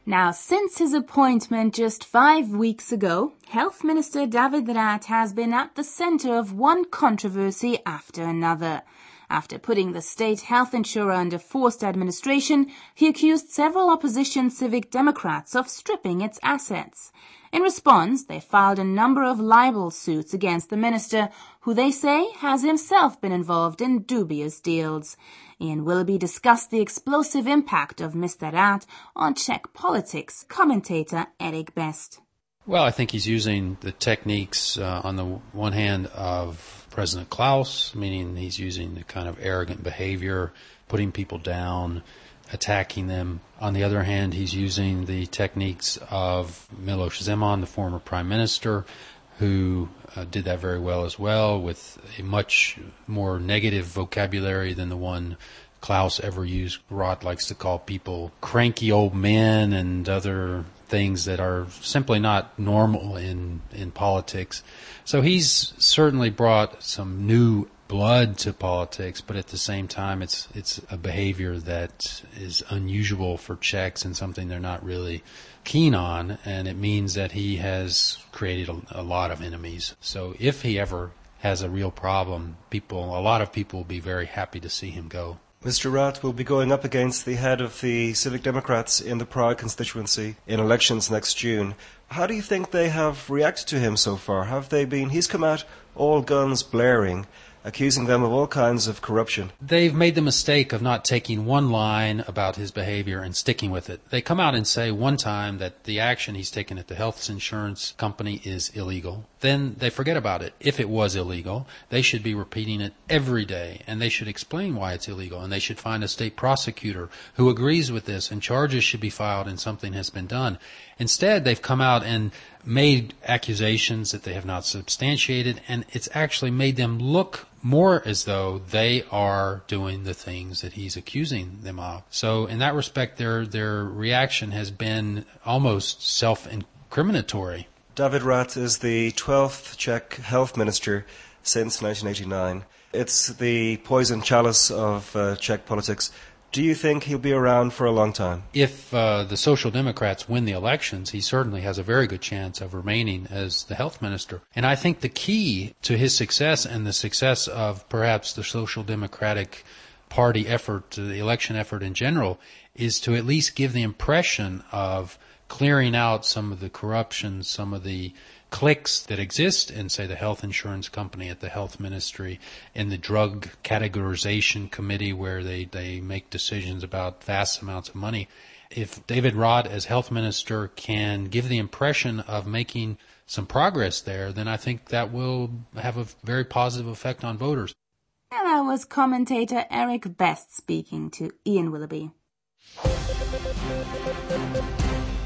Now, since his appointment just 5 weeks ago, Health Minister David Rath has been at the center of one controversy after another. After putting the state health insurer under forced administration, he accused several opposition Civic Democrats of stripping its assets. In response, they filed a number of libel suits against the minister, who they say has himself been involved in dubious deals. Ian Willoughby discussed the explosive impact of Mr. Rath on Czech politics, commentator Eric Best. Well, I think he's using the techniques, on the one hand, of President Klaus, meaning he's using the kind of arrogant behavior, putting people down, attacking them. On the other hand, he's using the techniques of Miloš Zeman, the former prime minister, who did that very well as well, with a much more negative vocabulary than the one Klaus ever used. Rath likes to call people cranky old men and other things that are simply not normal in politics. So he's certainly brought some new blood to politics, but at the same time it's a behavior that is unusual for Czechs and something they're not really keen on, and it means that he has created a lot of enemies. So if he ever has a real problem, a lot of people will be very happy to see him go. Mr. Rath will be going up against the head of the Civic Democrats in the Prague constituency in elections next June. How do you think they have reacted to him so far? He's come out all guns blaring, accusing them of all kinds of corruption. They've made the mistake of not taking one line about his behavior and sticking with it. They come out and say one time that the action he's taken at the health insurance company is illegal. Then they forget about it. If it was illegal, they should be repeating it every day, and they should explain why it's illegal, and they should find a state prosecutor who agrees with this, and charges should be filed and something has been done. Instead, they've come out and made accusations that they have not substantiated, and it's actually made them look more as though they are doing the things that he's accusing them of. So in that respect, their reaction has been almost self-incriminatory. David Rath is the 12th Czech health minister since 1989. It's the poison chalice of Czech politics. Do you think he'll be around for a long time? If the Social Democrats win the elections, he certainly has a very good chance of remaining as the health minister. And I think the key to his success and the success of perhaps the Social Democratic Party effort, the election effort in general, is to at least give the impression of clearing out some of the corruption, some of the cliques that exist in, say, the health insurance company, at the health ministry, in the drug categorization committee where they make decisions about vast amounts of money. If David Rath as health minister can give the impression of making some progress there, then I think that will have a very positive effect on voters. And that was commentator Eric Best speaking to Ian Willoughby.